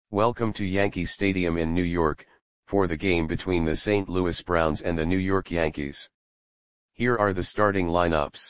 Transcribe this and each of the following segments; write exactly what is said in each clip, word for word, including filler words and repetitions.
Welcome to Yankee Stadium in New York, for the game between the Saint Louis Browns and the New York Yankees. Here are the starting lineups.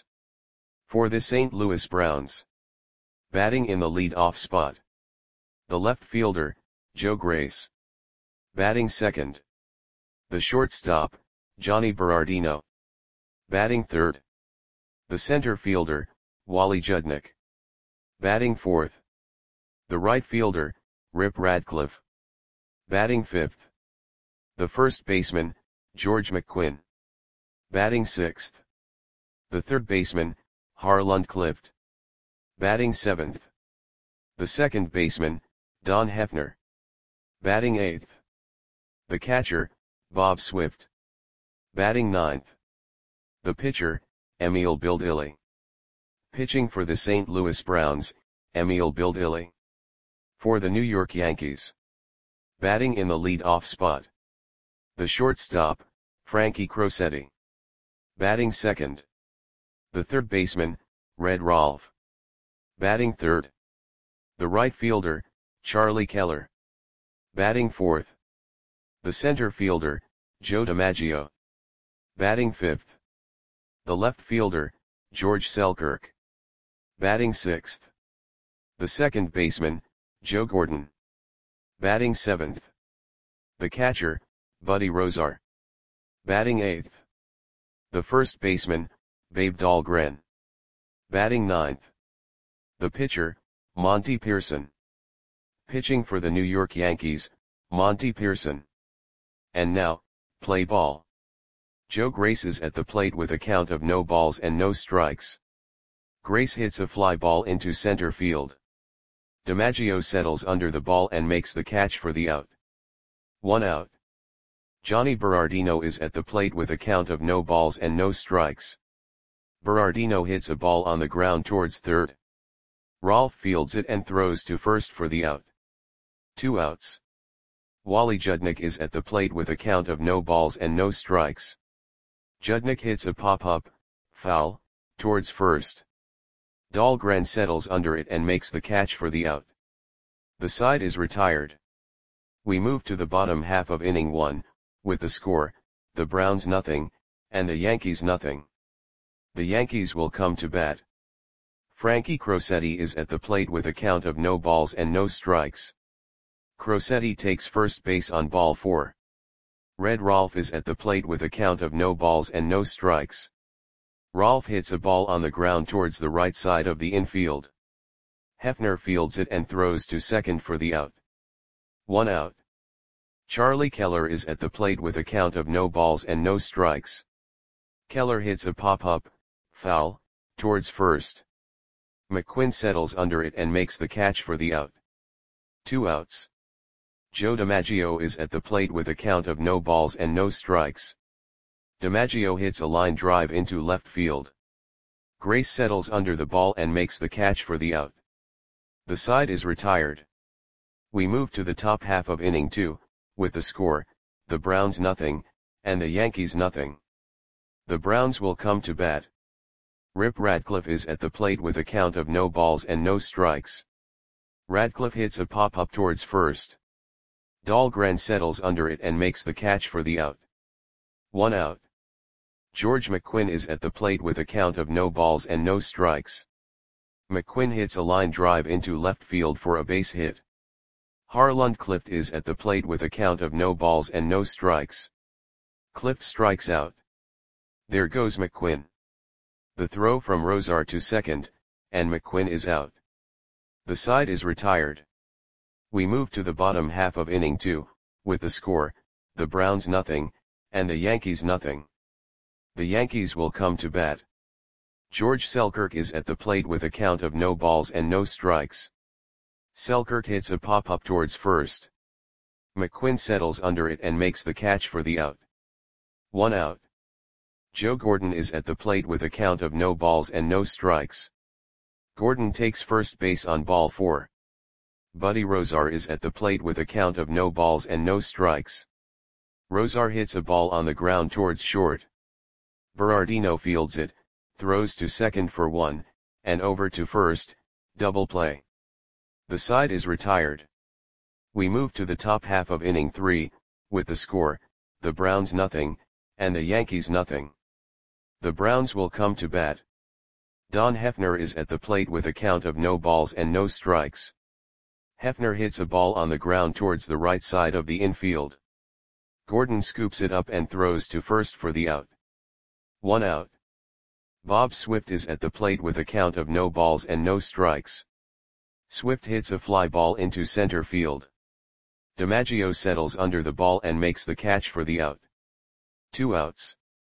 For the Saint Louis Browns. Batting in the lead-off spot. The left fielder, Joe Grace. Batting second. The shortstop, Johnny Berardino. Batting third. The center fielder, Wally Judnick. Batting fourth. The right fielder, Rip Radcliffe. Batting fifth. The first baseman, George McQuinn. Batting sixth. The third baseman, Harland Clift. Batting seventh. The second baseman, Don Hefner. Batting eighth. The catcher, Bob Swift. Batting ninth. The pitcher, Emil Bildilli. Pitching for the Saint Louis Browns, Emil Bildilli. For the New York Yankees. Batting in the lead-off spot. The shortstop, Frankie Crosetti. Batting second. The third baseman, Red Rolfe. Batting third. The right fielder, Charlie Keller. Batting fourth. The center fielder, Joe DiMaggio. Batting fifth. The left fielder, George Selkirk. Batting sixth. The second baseman, Joe Gordon. Batting seventh. The catcher, Buddy Rozar. Batting eighth. The first baseman, Babe Dahlgren. Batting ninth. The pitcher, Monty Pearson. Pitching for the New York Yankees, Monty Pearson. And now, play ball. Joe Grace is at the plate with a count of no balls and no strikes. Grace hits a fly ball into center field. DiMaggio settles under the ball and makes the catch for the out. One out. Johnny Berardino is at the plate with a count of no balls and no strikes. Berardino hits a ball on the ground towards third. Rolfe fields it and throws to first for the out. Two outs. Wally Judnick is at the plate with a count of no balls and no strikes. Judnick hits a pop-up, foul, towards first. Dahlgren settles under it and makes the catch for the out. The side is retired. We move to the bottom half of inning one, with the score, the Browns nothing, and the Yankees nothing. The Yankees will come to bat. Frankie Crosetti is at the plate with a count of no balls and no strikes. Crosetti takes first base on ball four. Red Rolfe is at the plate with a count of no balls and no strikes. Rolfe hits a ball on the ground towards the right side of the infield. Hefner fields it and throws to second for the out. One out. Charlie Keller is at the plate with a count of no balls and no strikes. Keller hits a pop-up, foul, towards first. McQuinn settles under it and makes the catch for the out. Two outs. Joe DiMaggio is at the plate with a count of no balls and no strikes. DiMaggio hits a line drive into left field. Grace settles under the ball and makes the catch for the out. The side is retired. We move to the top half of inning two, with the score, the Browns nothing, and the Yankees nothing. The Browns will come to bat. Rip Radcliffe is at the plate with a count of no balls and no strikes. Radcliffe hits a pop-up towards first. Dahlgren settles under it and makes the catch for the out. One out. George McQuinn is at the plate with a count of no balls and no strikes. McQuinn hits a line drive into left field for a base hit. Harland Clift is at the plate with a count of no balls and no strikes. Clift strikes out. There goes McQuinn. The throw from Rozar to second, and McQuinn is out. The side is retired. We move to the bottom half of inning two, with the score, the Browns nothing, and the Yankees nothing. The Yankees will come to bat. George Selkirk is at the plate with a count of no balls and no strikes. Selkirk hits a pop-up towards first. McQuinn settles under it and makes the catch for the out. One out. Joe Gordon is at the plate with a count of no balls and no strikes. Gordon takes first base on ball four. Buddy Rozar is at the plate with a count of no balls and no strikes. Rozar hits a ball on the ground towards short. Berardino fields it, throws to second for one, and over to first, double play. The side is retired. We move to the top half of inning three, with the score, the Browns nothing, and the Yankees nothing. The Browns will come to bat. Don Hefner is at the plate with a count of no balls and no strikes. Hefner hits a ball on the ground towards the right side of the infield. Gordon scoops it up and throws to first for the out. One out. Bob Swift is at the plate with a count of no balls and no strikes. Swift hits a fly ball into center field. DiMaggio settles under the ball and makes the catch for the out. Two outs.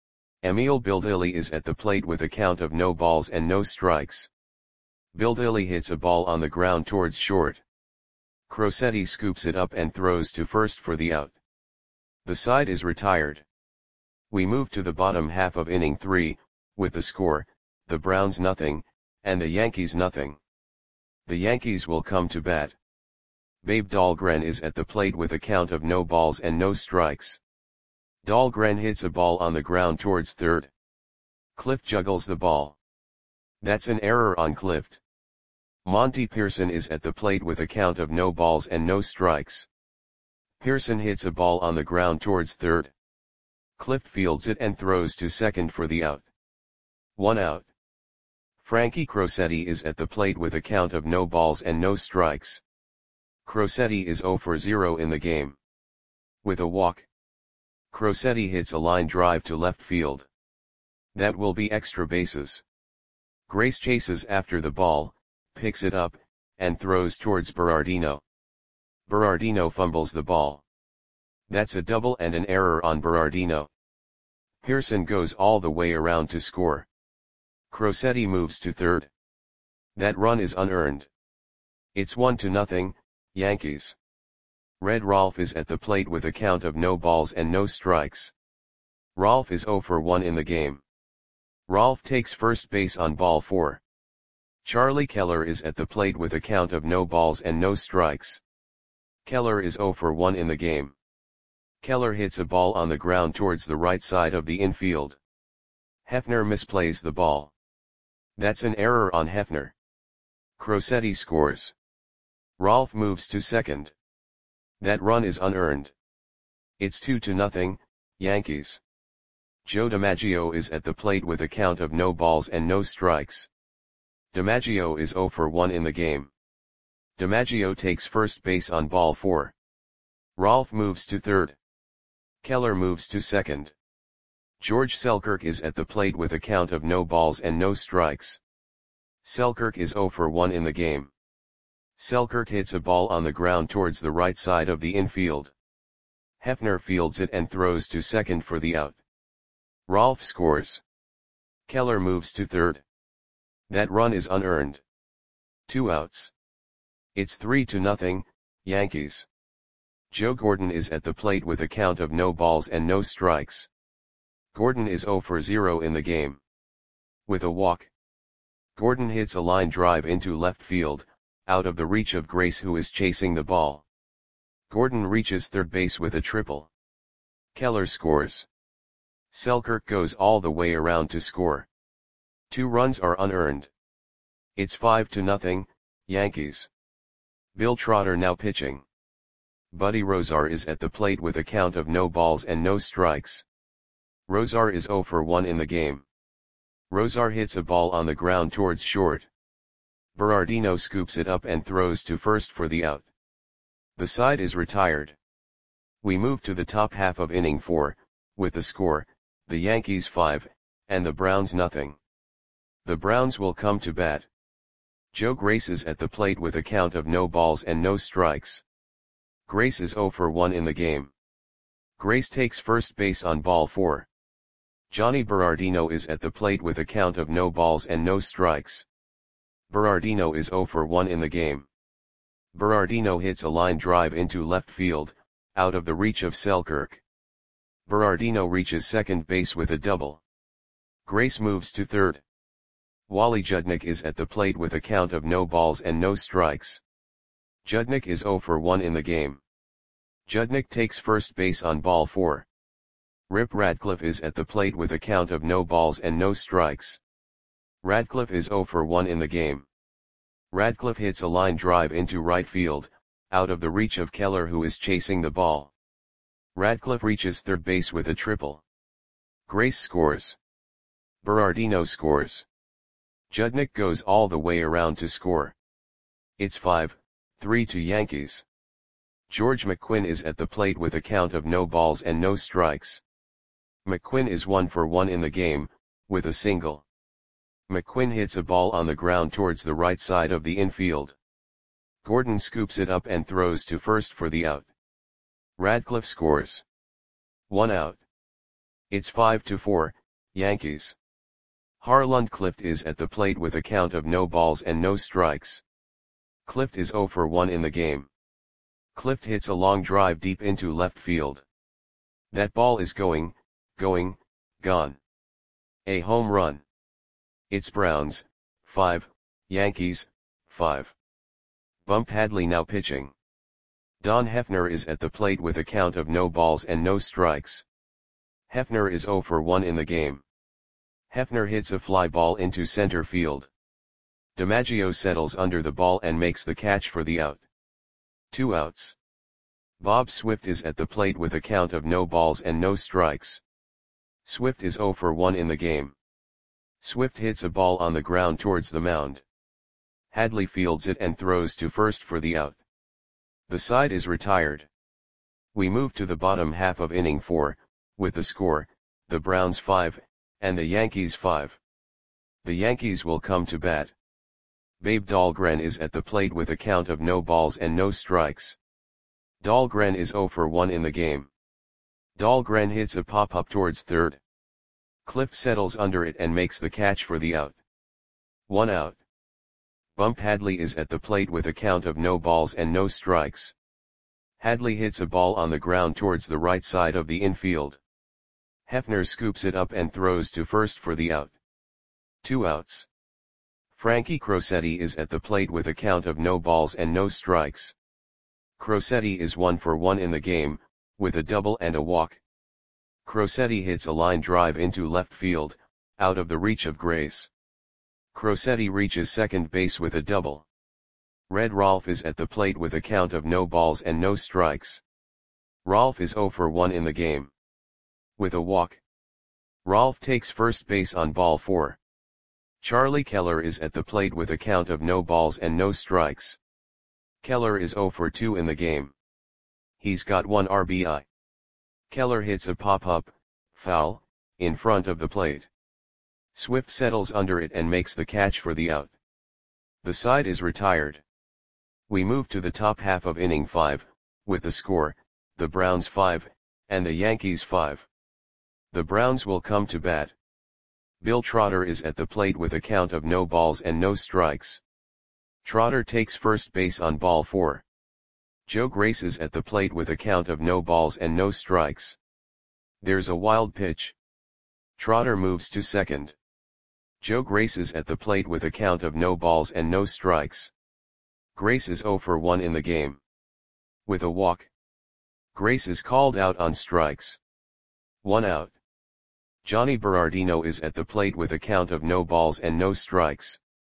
Emil Bildilli is at the plate with a count of no balls and no strikes. Bildilli hits a ball on the ground towards short. Crosetti scoops it up and throws to first for the out. The side is retired. We move to the bottom half of inning three, with the score, the Browns nothing, and the Yankees nothing. The Yankees will come to bat. Babe Dahlgren is at the plate with a count of no balls and no strikes. Dahlgren hits a ball on the ground towards third. Clift juggles the ball. That's an error on Clift. Monty Pearson is at the plate with a count of no balls and no strikes. Pearson hits a ball on the ground towards third. Clift fields it and throws to second for the out. One out. Frankie Crosetti is at the plate with a count of no balls and no strikes. Crosetti is zero for zero in the game. With a walk. Crosetti hits a line drive to left field. That will be extra bases. Grace chases after the ball, picks it up, and throws towards Berardino. Berardino fumbles the ball. That's a double and an error on Berardino. Pearson goes all the way around to score. Crosetti moves to third. That run is unearned. It's one to nothing, Yankees. Red Rolf is at the plate with a count of no balls and no strikes. Rolf is zero for one in the game. Rolf takes first base on ball four. Charlie Keller is at the plate with a count of no balls and no strikes. Keller is zero for one in the game. Keller hits a ball on the ground towards the right side of the infield. Hefner misplays the ball. That's an error on Hefner. Crosetti scores. Rolf moves to second. That run is unearned. It's two to nothing, Yankees. Joe DiMaggio is at the plate with a count of no balls and no strikes. DiMaggio is zero for one in the game. DiMaggio takes first base on ball four. Rolf moves to third. Keller moves to second. George Selkirk is at the plate with a count of no balls and no strikes. Selkirk is zero for one in the game. Selkirk hits a ball on the ground towards the right side of the infield. Hefner fields it and throws to second for the out. Rolf scores. Keller moves to third. That run is unearned. Two outs. It's three to nothing, Yankees. Joe Gordon is at the plate with a count of no balls and no strikes. Gordon is zero for zero in the game. With a walk. Gordon hits a line drive into left field, out of the reach of Grace, who is chasing the ball. Gordon reaches third base with a triple. Keller scores. Selkirk goes all the way around to score. Two runs are unearned. It's five to nothing, Yankees. Bill Trotter now pitching. Buddy Rozar is at the plate with a count of no balls and no strikes. Rozar is zero for one in the game. Rozar hits a ball on the ground towards short. Berardino scoops it up and throws to first for the out. The side is retired. We move to the top half of inning four, with the score, the Yankees five, and the Browns nothing. The Browns will come to bat. Joe Grace is at the plate with a count of no balls and no strikes. Grace is zero for one in the game. Grace takes first base on ball four. Johnny Berardino is at the plate with a count of no balls and no strikes. Berardino is zero for one in the game. Berardino hits a line drive into left field, out of the reach of Selkirk. Berardino reaches second base with a double. Grace moves to third. Wally Judnick is at the plate with a count of no balls and no strikes. Judnick is zero for one in the game. Judnick takes first base on ball four. Rip Radcliffe is at the plate with a count of no balls and no strikes. Radcliffe is zero for one in the game. Radcliffe hits a line drive into right field, out of the reach of Keller, who is chasing the ball. Radcliffe reaches third base with a triple. Grace scores. Berardino scores. Judnick goes all the way around to score. It's five three to Yankees. George McQuinn is at the plate with a count of no balls and no strikes. McQuinn is one for one in the game, with a single. McQuinn hits a ball on the ground towards the right side of the infield. Gordon scoops it up and throws to first for the out. Radcliffe scores. One out. It's five to four, Yankees. Harland Clift is at the plate with a count of no balls and no strikes. Clift is zero for one in the game. Clift hits a long drive deep into left field. That ball is going, going, gone. A home run. It's Browns, five, Yankees, five. Bump Hadley now pitching. Don Hefner is at the plate with a count of no balls and no strikes. Hefner is zero for one in the game. Hefner hits a fly ball into center field. DiMaggio settles under the ball and makes the catch for the out. Two outs. Bob Swift is at the plate with a count of no balls and no strikes. Swift is zero for one in the game. Swift hits a ball on the ground towards the mound. Hadley fields it and throws to first for the out. The side is retired. We move to the bottom half of inning four, with the score, the Browns five, and the Yankees five. The Yankees will come to bat. Babe Dahlgren is at the plate with a count of no balls and no strikes. Dahlgren is zero for one in the game. Dahlgren hits a pop-up towards third. Clift settles under it and makes the catch for the out. One out. Bump Hadley is at the plate with a count of no balls and no strikes. Hadley hits a ball on the ground towards the right side of the infield. Hefner scoops it up and throws to first for the out. Two outs. Frankie Crosetti is at the plate with a count of no balls and no strikes. Crosetti is one for one in the game, with a double and a walk. Crosetti hits a line drive into left field, out of the reach of Grace. Crosetti reaches second base with a double. Red Rolfe is at the plate with a count of no balls and no strikes. Rolfe is zero for one in the game. With a walk. Rolfe takes first base on ball four. Charlie Keller is at the plate with a count of no balls and no strikes. Keller is zero for two in the game. He's got one R B I. Keller hits a pop-up, foul, in front of the plate. Swift settles under it and makes the catch for the out. The side is retired. We move to the top half of inning five, with the score, the Browns five, and the Yankees five. The Browns will come to bat. Bill Trotter is at the plate with a count of no balls and no strikes. Trotter takes first base on ball four. Joe Grace is at the plate with a count of no balls and no strikes. There's a wild pitch. Trotter moves to second. Joe Grace is at the plate with a count of no balls and no strikes. Grace is zero for one in the game. With a walk. Grace is called out on strikes. One out. Johnny Berardino is at the plate with a count of no balls and no strikes.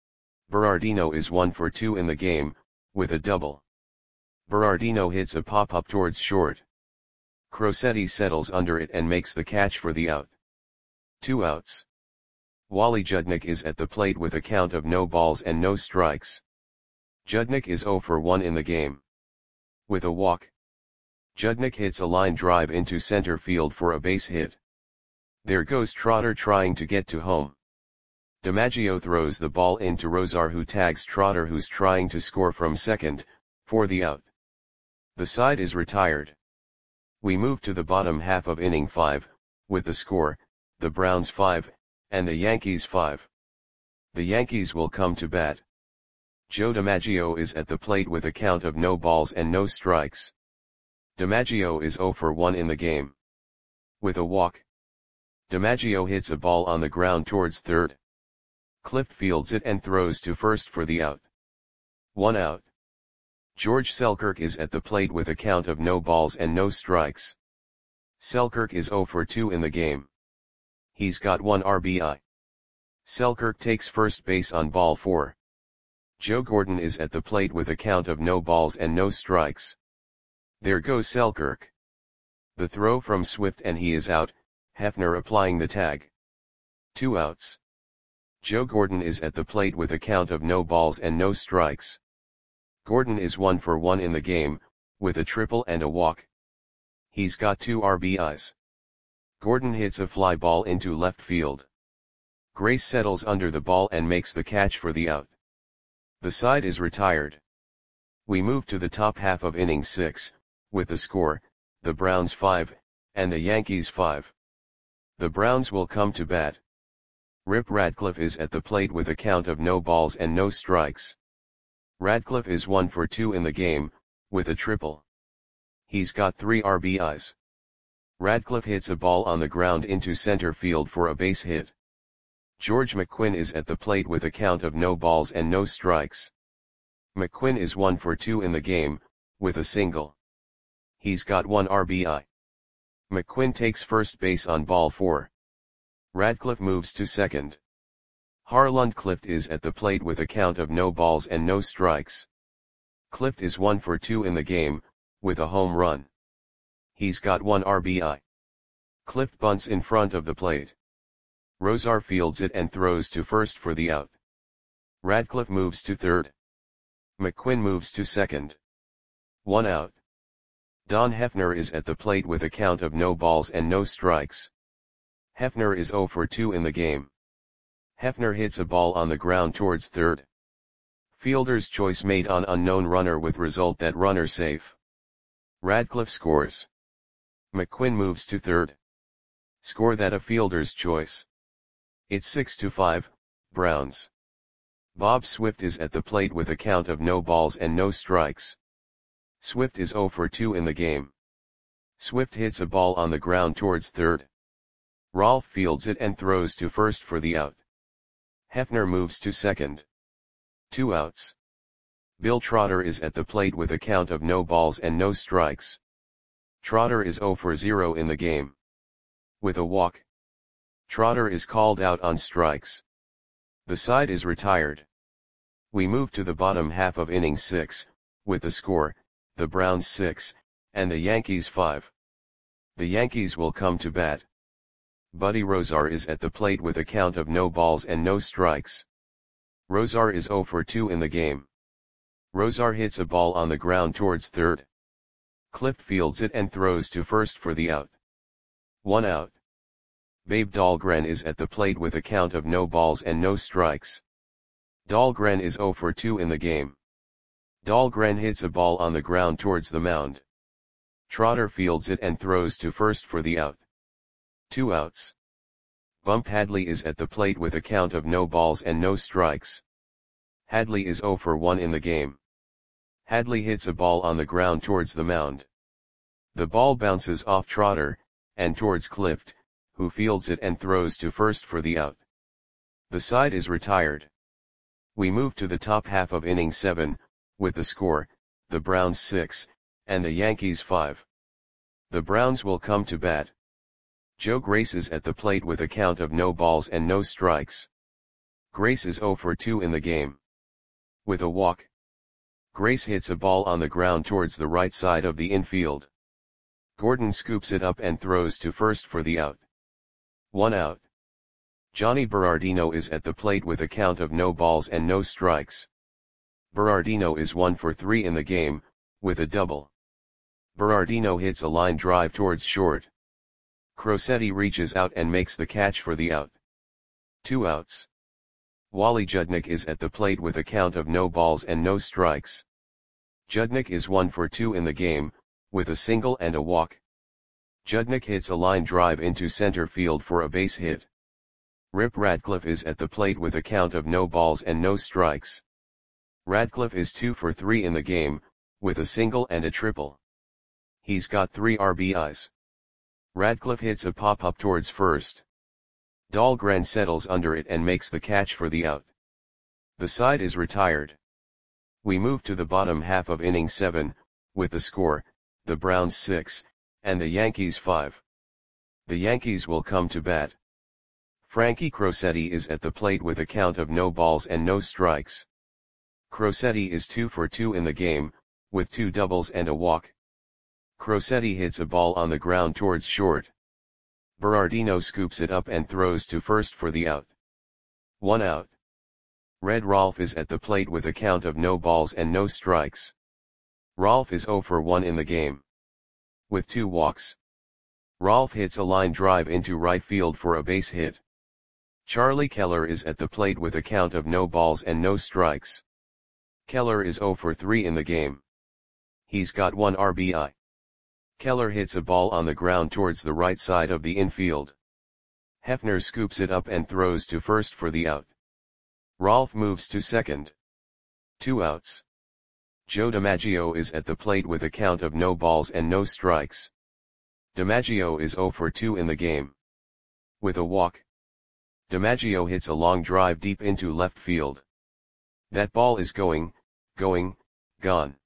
Berardino is one for two in the game, with a double. Berardino hits a pop-up towards short. Crosetti settles under it and makes the catch for the out. Two outs. Wally Judnick is at the plate with a count of no balls and no strikes. Judnick is zero for one in the game. With a walk. Judnick hits a line drive into center field for a base hit. There goes Trotter trying to get to home. DiMaggio throws the ball into Rosar, who tags Trotter, who's trying to score from second, for the out. The side is retired. We move to the bottom half of inning five, with the score, the Browns five, and the Yankees five. The Yankees will come to bat. Joe DiMaggio is at the plate with a count of no balls and no strikes. DiMaggio is zero for one in the game. With a walk. DiMaggio hits a ball on the ground towards third. Clift fields it and throws to first for the out. One out. George Selkirk is at the plate with a count of no balls and no strikes. Selkirk is zero for two in the game. He's got one R B I. Selkirk takes first base on ball four. Joe Gordon is at the plate with a count of no balls and no strikes. There goes Selkirk. The throw from Swift and he is out, Hefner applying the tag. Two outs. Joe Gordon is at the plate with a count of no balls and no strikes. Gordon is one for one in the game, with a triple and a walk. He's got two R B Is. Gordon hits a fly ball into left field. Grace settles under the ball and makes the catch for the out. The side is retired. We move to the top half of inning six, with the score, the Browns five, and the Yankees five. The Browns will come to bat. Rip Radcliffe is at the plate with a count of no balls and no strikes. Radcliffe is one for two in the game, with a triple. He's got three R B Is. Radcliffe hits a ball on the ground into center field for a base hit. George McQuinn is at the plate with a count of no balls and no strikes. McQuinn is one for two in the game, with a single. He's got one R B I. McQuinn takes first base on ball four. Radcliffe moves to second. Harland Clift is at the plate with a count of no balls and no strikes. Clift is one for two in the game, with a home run. He's got one R B I. Clift bunts in front of the plate. Rosar fields it and throws to first for the out. Radcliffe moves to third. McQuinn moves to second. One out. Don Hefner is at the plate with a count of no balls and no strikes. Hefner is zero for two in the game. Hefner hits a ball on the ground towards third. Fielder's choice made on unknown runner with result that runner safe. Radcliffe scores. McQuinn moves to third. Score that a fielder's choice. It's six to five, Browns. Bob Swift is at the plate with a count of no balls and no strikes. Swift is zero for two in the game. Swift hits a ball on the ground towards third. Rolfe fields it and throws to first for the out. Hefner moves to second. Two outs. Bill Trotter is at the plate with a count of no balls and no strikes. Trotter is zero for zero in the game. With a walk. Trotter is called out on strikes. The side is retired. We move to the bottom half of inning six, with the score, the Browns six, and the Yankees five. The Yankees will come to bat. Buddy Rosar is at the plate with a count of no balls and no strikes. Rosar is zero for two in the game. Rosar hits a ball on the ground towards third. Clift fields it and throws to first for the out. One out. Babe Dahlgren is at the plate with a count of no balls and no strikes. Dahlgren is zero for two in the game. Dahlgren hits a ball on the ground towards the mound. Trotter fields it and throws to first for the out. Two outs. Bump Hadley is at the plate with a count of no balls and no strikes. Hadley is zero for one in the game. Hadley hits a ball on the ground towards the mound. The ball bounces off Trotter, and towards Clift, who fields it and throws to first for the out. The side is retired. We move to the top half of inning seven, with the score, the Browns six, and the Yankees five. The Browns will come to bat. Joe Grace is at the plate with a count of no balls and no strikes. Grace is zero for two in the game. With a walk. Grace hits a ball on the ground towards the right side of the infield. Gordon scoops it up and throws to first for the out. One out. Johnny Berardino is at the plate with a count of no balls and no strikes. Berardino is one for three in the game, with a double. Berardino hits a line drive towards short. Crosetti reaches out and makes the catch for the out. Two outs. Wally Judnick is at the plate with a count of no balls and no strikes. Judnick is one for two in the game, with a single and a walk. Judnick hits a line drive into center field for a base hit. Rip Radcliffe is at the plate with a count of no balls and no strikes. Radcliffe is two for three in the game, with a single and a triple. He's got three R B Is. Radcliffe hits a pop-up towards first. Dahlgren settles under it and makes the catch for the out. The side is retired. We move to the bottom half of inning seven, with the score, the Browns six, and the Yankees five. The Yankees will come to bat. Frankie Crosetti is at the plate with a count of no balls and no strikes. Crosetti is two for two in the game, with two doubles and a walk. Crosetti hits a ball on the ground towards short. Berardino scoops it up and throws to first for the out. One out. Red Rolf is at the plate with a count of no balls and no strikes. Rolf is zero for one in the game, with two walks. Rolf hits a line drive into right field for a base hit. Charlie Keller is at the plate with a count of no balls and no strikes. Keller is zero for three in the game. He's got one R B I. Keller hits a ball on the ground towards the right side of the infield. Hefner scoops it up and throws to first for the out. Rolf moves to second. Two outs. Joe DiMaggio is at the plate with a count of no balls and no strikes. DiMaggio is zero for two in the game, with a walk. DiMaggio hits a long drive deep into left field. That ball is going, going, gone.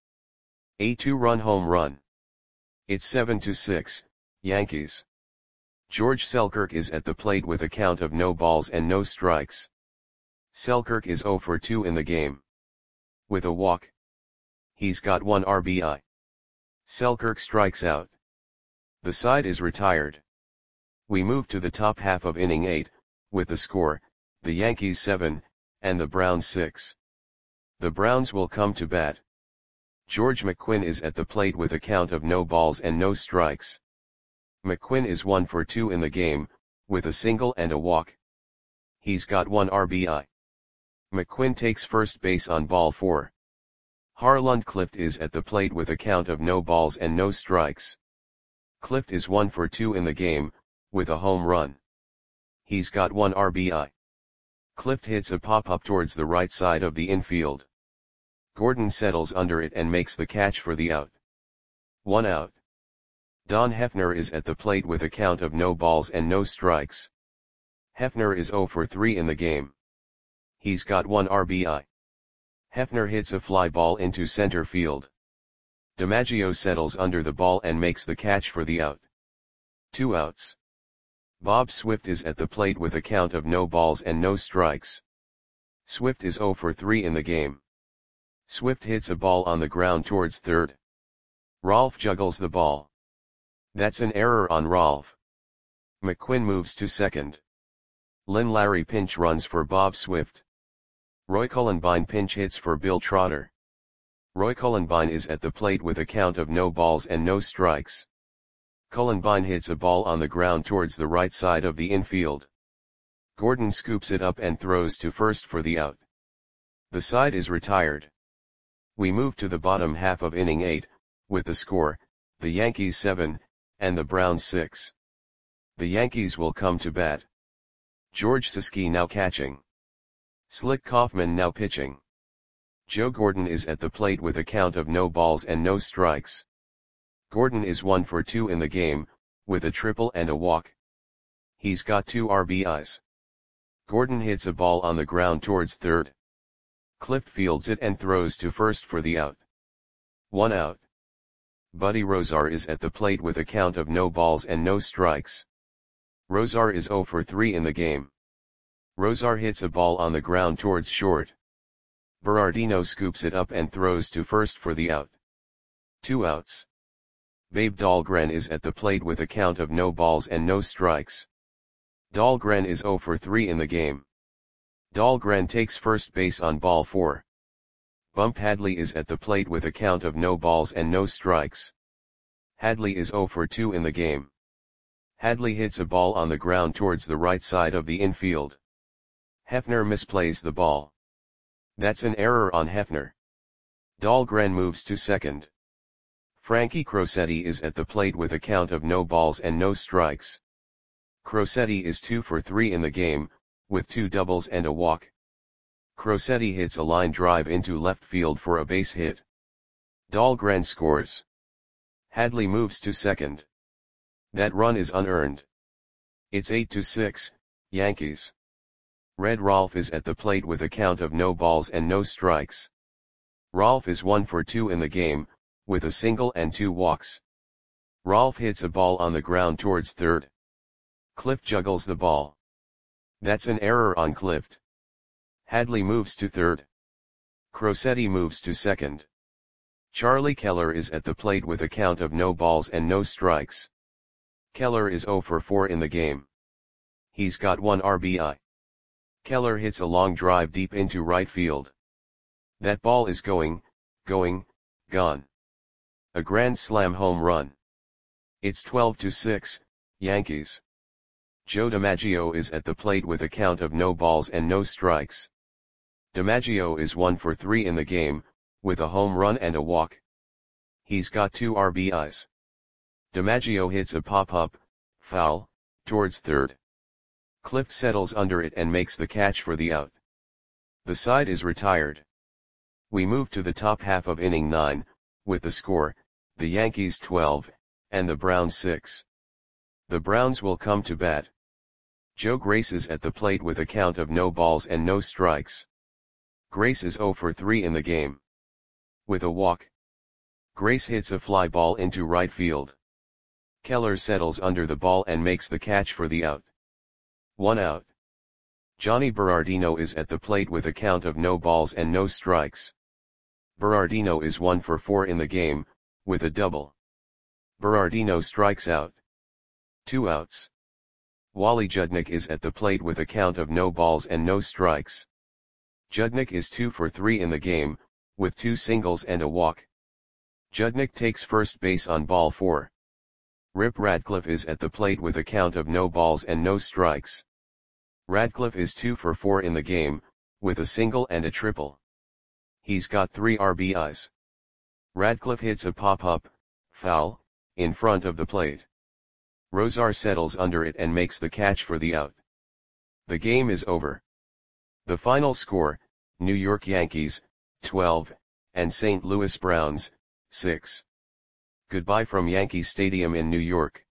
A two-run home run. It's seven to six, Yankees. George Selkirk is at the plate with a count of no balls and no strikes. Selkirk is zero for two in the game, with a walk. He's got one R B I. Selkirk strikes out. The side is retired. We move to the top half of inning eight, with the score, the Yankees seven, and the Browns six. The Browns will come to bat. George McQuinn is at the plate with a count of no balls and no strikes. McQuinn is one for two in the game, with a single and a walk. He's got one R B I. McQuinn takes first base on ball four. Harland Clift is at the plate with a count of no balls and no strikes. Clift is one for two in the game, with a home run. He's got one R B I. Clift hits a pop-up towards the right side of the infield. Gordon settles under it and makes the catch for the out. One out. Don Hefner is at the plate with a count of no balls and no strikes. Hefner is zero for three in the game. He's got one R B I. Hefner hits a fly ball into center field. DiMaggio settles under the ball and makes the catch for the out. Two outs. Bob Swift is at the plate with a count of no balls and no strikes. Swift is zero for three in the game. Swift hits a ball on the ground towards third. Rolf juggles the ball. That's an error on Rolf. McQuinn moves to second. Lynn Larry pinch runs for Bob Swift. Roy Cullenbine pinch hits for Bill Trotter. Roy Cullenbine is at the plate with a count of no balls and no strikes. Cullenbine hits a ball on the ground towards the right side of the infield. Gordon scoops it up and throws to first for the out. The side is retired. We move to the bottom half of inning eight, with the score, the Yankees seven, and the Browns six. The Yankees will come to bat. George Siski now catching. Slick Kaufman now pitching. Joe Gordon is at the plate with a count of no balls and no strikes. Gordon is one for two in the game, with a triple and a walk. He's got two R B Is. Gordon hits a ball on the ground towards third. Clift fields it and throws to first for the out. One out. Buddy Rozar is at the plate with a count of no balls and no strikes. Rozar is zero for three in the game. Rozar hits a ball on the ground towards short. Berardino scoops it up and throws to first for the out. Two outs. Babe Dahlgren is at the plate with a count of no balls and no strikes. Dahlgren is zero for three in the game. Dahlgren takes first base on ball four. Bump Hadley is at the plate with a count of no balls and no strikes. Hadley is zero for two in the game. Hadley hits a ball on the ground towards the right side of the infield. Hefner misplays the ball. That's an error on Hefner. Dahlgren moves to second. Frankie Crosetti is at the plate with a count of no balls and no strikes. Crosetti is two for three in the game, with two doubles and a walk. Crosetti hits a line drive into left field for a base hit. Dahlgren scores. Hadley moves to second. That run is unearned. It's eight to six, Yankees. Red Rolf is at the plate with a count of no balls and no strikes. Rolf is one for two in the game, with a single and two walks. Rolf hits a ball on the ground towards third. Clift juggles the ball. That's an error on Clift. Hadley moves to third. Crosetti moves to second. Charlie Keller is at the plate with a count of no balls and no strikes. Keller is zero for four in the game. He's got one R B I. Keller hits a long drive deep into right field. That ball is going, going, gone. A grand slam home run. It's twelve to six, Yankees. Joe DiMaggio is at the plate with a count of no balls and no strikes. DiMaggio is one for three in the game, with a home run and a walk. He's got two R B Is. DiMaggio hits a pop-up, foul, towards third. Clift settles under it and makes the catch for the out. The side is retired. We move to the top half of inning nine, with the score, the Yankees twelve, and the Browns six. The Browns will come to bat. Joe Grace is at the plate with a count of no balls and no strikes. Grace is zero for three in the game. With a walk. Grace hits a fly ball into right field. Keller settles under the ball and makes the catch for the out. One out. Johnny Berardino is at the plate with a count of no balls and no strikes. Berardino is one for four in the game, with a double. Berardino strikes out. Two outs. Wally Judnick is at the plate with a count of no balls and no strikes. Judnick is two for three in the game, with two singles and a walk. Judnick takes first base on ball four. Rip Radcliffe is at the plate with a count of no balls and no strikes. Radcliffe is two for four in the game, with a single and a triple. He's got three R B Is. Radcliffe hits a pop-up, foul, in front of the plate. Rosar settles under it and makes the catch for the out. The game is over. The final score, New York Yankees, twelve, and Saint Louis Browns, six. Goodbye from Yankee Stadium in New York.